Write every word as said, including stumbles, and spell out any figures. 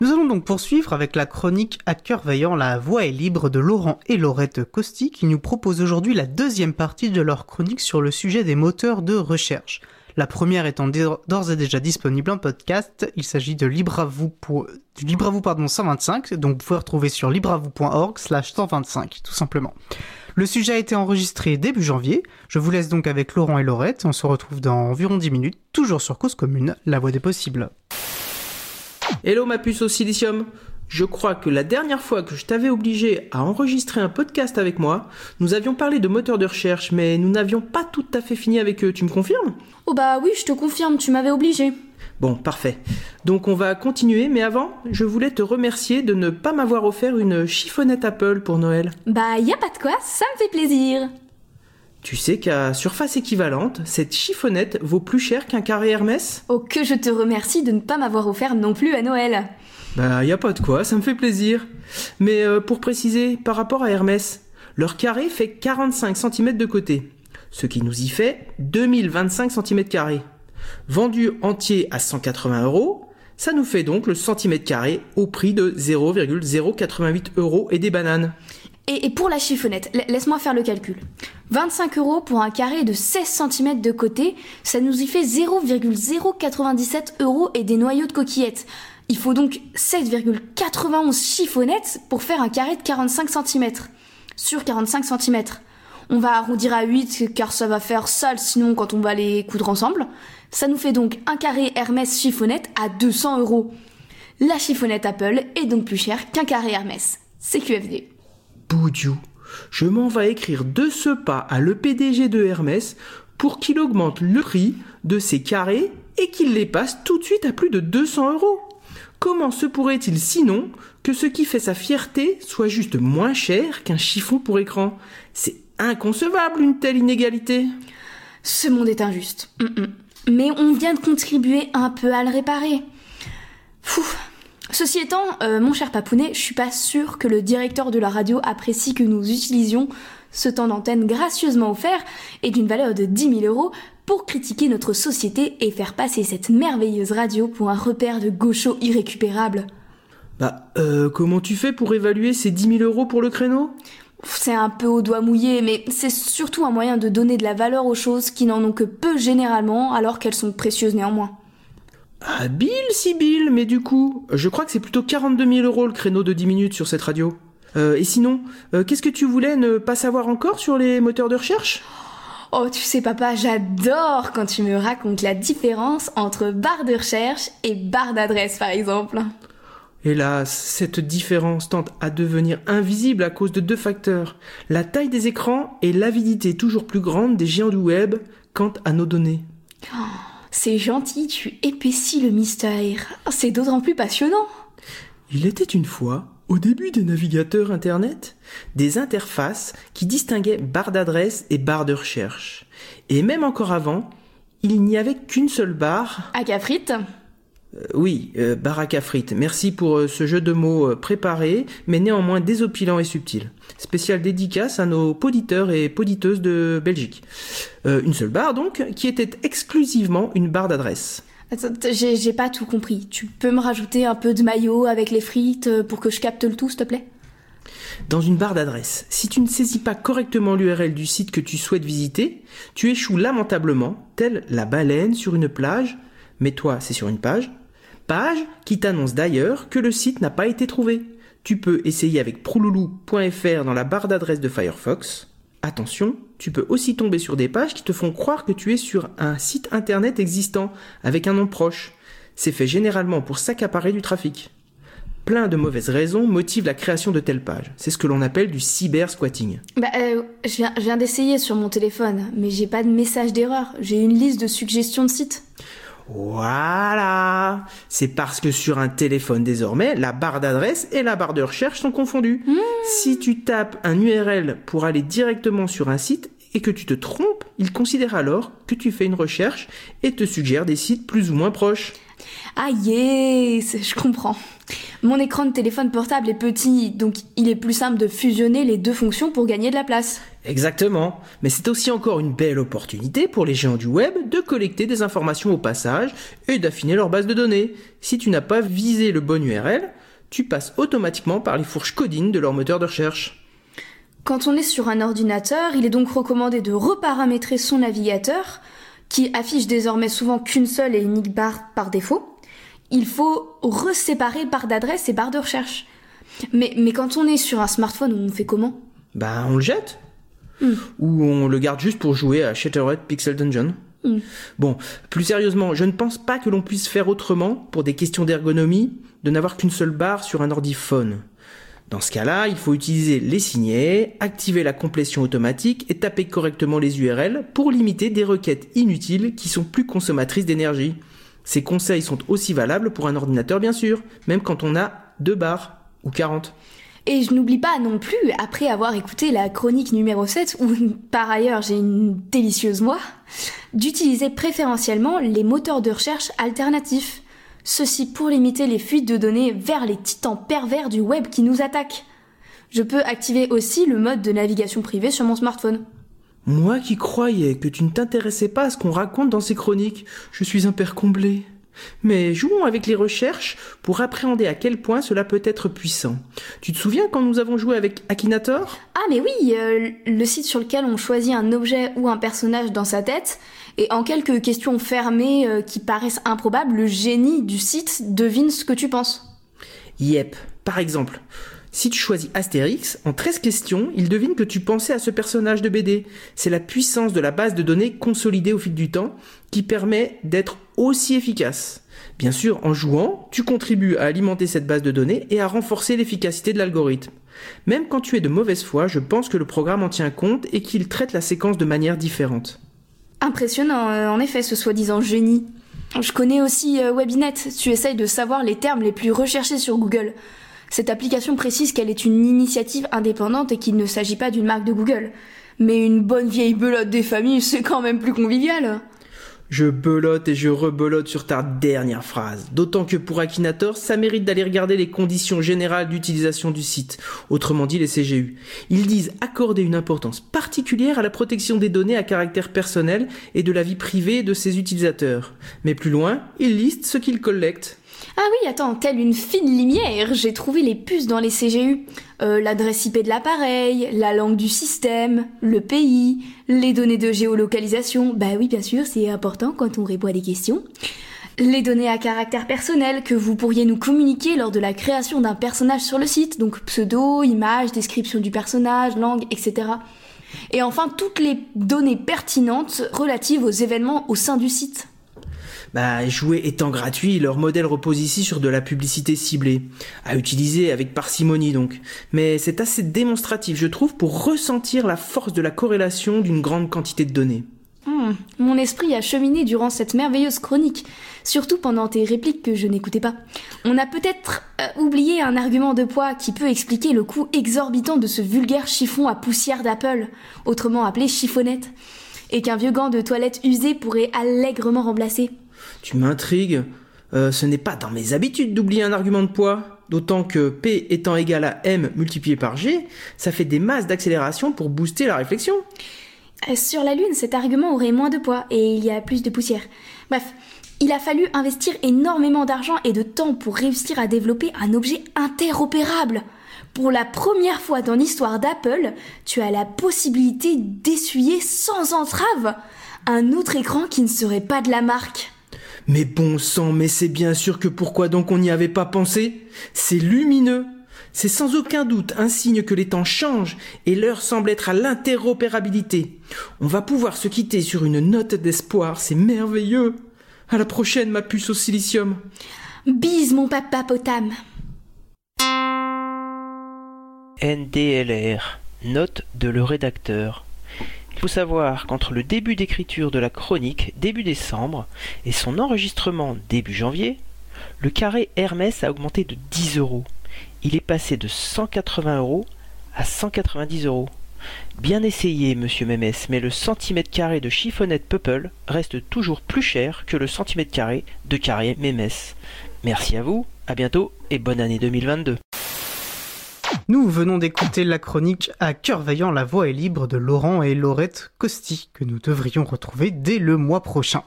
Nous allons donc poursuivre avec la chronique À cœur vaillant, la voix est libre de Laurent et Laurette Costi qui nous proposent aujourd'hui la deuxième partie de leur chronique sur le sujet des moteurs de recherche. La première étant d'ores et déjà disponible en podcast, il s'agit de LibreAvou pour, du LibreAvou pardon, cent vingt-cinq, donc vous pouvez retrouver sur libreavou point org slash cent vingt-cinq, tout simplement. Le sujet a été enregistré début janvier, je vous laisse donc avec Laurent et Laurette, on se retrouve dans environ dix minutes, toujours sur Cause Commune, la voix des possibles. Hello ma puce au silicium. Je crois que la dernière fois que je t'avais obligé à enregistrer un podcast avec moi, nous avions parlé de moteurs de recherche, mais nous n'avions pas tout à fait fini avec eux, tu me confirmes ? Oh bah oui, je te confirme, tu m'avais obligé. Bon, parfait. Donc on va continuer, mais avant, je voulais te remercier de ne pas m'avoir offert une chiffonnette Apple pour Noël. Bah y a pas de quoi, ça me fait plaisir. Tu sais qu'à surface équivalente, cette chiffonnette vaut plus cher qu'un carré Hermès ? Oh que je te remercie de ne pas m'avoir offert non plus à Noël. Bah y a pas de quoi, ça me fait plaisir. Mais euh, pour préciser, par rapport à Hermès, leur carré fait quarante-cinq centimètres de côté, ce qui nous y fait deux mille vingt-cinq centimètres carrés. Vendu entier à cent quatre-vingts euros, ça nous fait donc le centimètre carré au prix de zéro virgule zéro quatre-vingt-huit euros et des bananes. Et, et pour la chiffonnette, laisse-moi faire le calcul. vingt-cinq euros pour un carré de seize centimètres de côté, ça nous y fait zéro virgule zéro quatre-vingt-dix-sept euros et des noyaux de coquillettes. Il faut donc sept virgule quatre-vingt-onze chiffonnettes pour faire un carré de quarante-cinq centimètres. Sur quarante-cinq centimètres. On va arrondir à huit car ça va faire sale sinon quand on va les coudre ensemble. Ça nous fait donc un carré Hermès chiffonnette à deux cents euros. La chiffonnette Apple est donc plus chère qu'un carré Hermès. C Q F D. Boudiou, je m'en vais écrire de ce pas à le P D G de Hermès pour qu'il augmente le prix de ses carrés et qu'il les passe tout de suite à plus de deux cents euros. Comment se pourrait-il sinon que ce qui fait sa fierté soit juste moins cher qu'un chiffon pour écran ? C'est inconcevable une telle inégalité. Ce monde est injuste. Mm-mm. Mais on vient de contribuer un peu à le réparer. Pfff. Ceci étant, euh, mon cher Papounet, je suis pas sûre que le directeur de la radio apprécie que nous utilisions ce temps d'antenne gracieusement offert et d'une valeur de dix mille euros pour critiquer notre société et faire passer cette merveilleuse radio pour un repère de gauchos irrécupérable. Bah, euh, comment tu fais pour évaluer ces dix mille euros pour le créneau ? C'est un peu au doigt mouillé, mais c'est surtout un moyen de donner de la valeur aux choses qui n'en ont que peu généralement, alors qu'elles sont précieuses néanmoins. Habile, Sibylle, mais du coup, je crois que c'est plutôt quarante-deux mille euros le créneau de dix minutes sur cette radio. Euh, et sinon, euh, qu'est-ce que tu voulais ne pas savoir encore sur les moteurs de recherche ? Oh, tu sais papa, j'adore quand tu me racontes la différence entre barre de recherche et barre d'adresse par exemple. Hélas, cette différence tend à devenir invisible à cause de deux facteurs, la taille des écrans et l'avidité toujours plus grande des géants du web quant à nos données. Oh, c'est gentil, tu épaissis le mystère. C'est d'autant plus passionnant. Il était une fois, au début des navigateurs Internet, des interfaces qui distinguaient barre d'adresse et barre de recherche. Et même encore avant, il n'y avait qu'une seule barre... À Cafrite ? Euh, oui, euh, Baraka Frites. Merci pour euh, ce jeu de mots euh, préparé, mais néanmoins désopilant et subtil. Spécial dédicace à nos poditeurs et poditeuses de Belgique. Euh, une seule barre donc, qui était exclusivement une barre d'adresse. Attends, j'ai, j'ai pas tout compris. Tu peux me rajouter un peu de mayo avec les frites pour que je capte le tout, s'il te plaît ? Dans une barre d'adresse, si tu ne saisis pas correctement l'U R L du site que tu souhaites visiter, tu échoues lamentablement, telle la baleine sur une plage, mais toi c'est sur une page, page qui t'annonce d'ailleurs que le site n'a pas été trouvé. Tu peux essayer avec prouloulou point f r dans la barre d'adresse de Firefox. Attention, tu peux aussi tomber sur des pages qui te font croire que tu es sur un site internet existant avec un nom proche. C'est fait généralement pour s'accaparer du trafic. Plein de mauvaises raisons motivent la création de telles pages. C'est ce que l'on appelle du cyber-squatting. Bah, euh, je viens, je viens d'essayer sur mon téléphone, mais j'ai pas de message d'erreur. J'ai une liste de suggestions de sites. Voilà, c'est parce que sur un téléphone désormais, la barre d'adresse et la barre de recherche sont confondues. Mmh. Si tu tapes un U R L pour aller directement sur un site et que tu te trompes, il considère alors que tu fais une recherche et te suggère des sites plus ou moins proches. Ah yes, je comprends. Mon écran de téléphone portable est petit, donc il est plus simple de fusionner les deux fonctions pour gagner de la place. Exactement, mais c'est aussi encore une belle opportunité pour les géants du web de collecter des informations au passage et d'affiner leur base de données. Si tu n'as pas visé le bon U R L, tu passes automatiquement par les fourches codines de leur moteur de recherche. Quand on est sur un ordinateur, il est donc recommandé de reparamétrer son navigateur, qui affiche désormais souvent qu'une seule et unique barre par défaut. Il faut reséparer barre d'adresse et barre de recherche. Mais, mais quand on est sur un smartphone, on fait comment ? Bah, on le jette. Mm. Ou on le garde juste pour jouer à Shattered Pixel Dungeon. Mm. Bon, plus sérieusement, je ne pense pas que l'on puisse faire autrement, pour des questions d'ergonomie, de n'avoir qu'une seule barre sur un ordi-phone. Dans ce cas-là, il faut utiliser les signets, activer la complétion automatique et taper correctement les U R L pour limiter des requêtes inutiles qui sont plus consommatrices d'énergie. Ces conseils sont aussi valables pour un ordinateur bien sûr, même quand on a deux barres ou quarante. Et je n'oublie pas non plus, après avoir écouté la chronique numéro sept, où par ailleurs j'ai une délicieuse voix, d'utiliser préférentiellement les moteurs de recherche alternatifs. Ceci pour limiter les fuites de données vers les titans pervers du web qui nous attaquent. Je peux activer aussi le mode de navigation privée sur mon smartphone. Moi qui croyais que tu ne t'intéressais pas à ce qu'on raconte dans ces chroniques, je suis un père comblé. Mais jouons avec les recherches pour appréhender à quel point cela peut être puissant. Tu te souviens quand nous avons joué avec Akinator ? Ah mais oui, euh, le site sur lequel on choisit un objet ou un personnage dans sa tête, et en quelques questions fermées euh, qui paraissent improbables, le génie du site devine ce que tu penses. Yep, par exemple, si tu choisis Astérix, en treize questions, il devine que tu pensais à ce personnage de B D. C'est la puissance de la base de données consolidée au fil du temps qui permet d'être aussi efficace. Bien sûr, en jouant, tu contribues à alimenter cette base de données et à renforcer l'efficacité de l'algorithme. Même quand tu es de mauvaise foi, je pense que le programme en tient compte et qu'il traite la séquence de manière différente. Impressionnant, euh, en effet, ce soi-disant génie. Je connais aussi euh, Webinet, tu essayes de savoir les termes les plus recherchés sur Google. Cette application précise qu'elle est une initiative indépendante et qu'il ne s'agit pas d'une marque de Google. Mais une bonne vieille belote des familles, c'est quand même plus convivial. Je belote et je rebelote sur ta dernière phrase. D'autant que pour Akinator, ça mérite d'aller regarder les conditions générales d'utilisation du site, autrement dit les C G U. Ils disent accorder une importance particulière à la protection des données à caractère personnel et de la vie privée de ses utilisateurs. Mais plus loin, ils listent ce qu'ils collectent. Ah oui, attends, telle une fine lumière, j'ai trouvé les puces dans les C G U. Euh, l'adresse I P de l'appareil, la langue du système, le pays, les données de géolocalisation. Bah oui, bien sûr, c'est important quand on répond à des questions. Les données à caractère personnel que vous pourriez nous communiquer lors de la création d'un personnage sur le site. Donc pseudo, image, description du personnage, langue, et cetera. Et enfin, toutes les données pertinentes relatives aux événements au sein du site. Bah, jouer étant gratuit, leur modèle repose ici sur de la publicité ciblée, à utiliser avec parcimonie donc. Mais c'est assez démonstratif, je trouve, pour ressentir la force de la corrélation d'une grande quantité de données. Mmh, mon esprit a cheminé durant cette merveilleuse chronique, surtout pendant tes répliques que je n'écoutais pas. On a peut-être euh, oublié un argument de poids qui peut expliquer le coût exorbitant de ce vulgaire chiffon à poussière d'Apple, autrement appelé chiffonnette, et qu'un vieux gant de toilette usé pourrait allègrement remplacer. Tu m'intrigues. Euh, ce n'est pas dans mes habitudes d'oublier un argument de poids. D'autant que P étant égal à M multiplié par G, ça fait des masses d'accélération pour booster la réflexion. Euh, sur la Lune, cet argument aurait moins de poids et il y a plus de poussière. Bref, il a fallu investir énormément d'argent et de temps pour réussir à développer un objet interopérable. Pour la première fois dans l'histoire d'Apple, tu as la possibilité d'essuyer sans entrave un autre écran qui ne serait pas de la marque. Mais bon sang, mais c'est bien sûr que pourquoi donc on n'y avait pas pensé ? C'est lumineux. C'est sans aucun doute un signe que les temps changent et l'heure semble être à l'interopérabilité. On va pouvoir se quitter sur une note d'espoir, c'est merveilleux. À la prochaine, ma puce au silicium. Bise mon papa potam. N D L R, note de le rédacteur. Il faut savoir qu'entre le début d'écriture de la chronique, début décembre, et son enregistrement début janvier, le carré Hermès a augmenté de dix euros. Il est passé de cent quatre-vingts euros à cent quatre-vingt-dix euros. Bien essayé, monsieur Mémès, mais le centimètre carré de chiffonnette Peuple reste toujours plus cher que le centimètre carré de carré Mémès. Merci à vous. À bientôt et bonne année deux mille vingt-deux. Nous venons d'écouter la chronique À cœur vaillant, la voix est libre de Laurent et Laurette Costi, que nous devrions retrouver dès le mois prochain.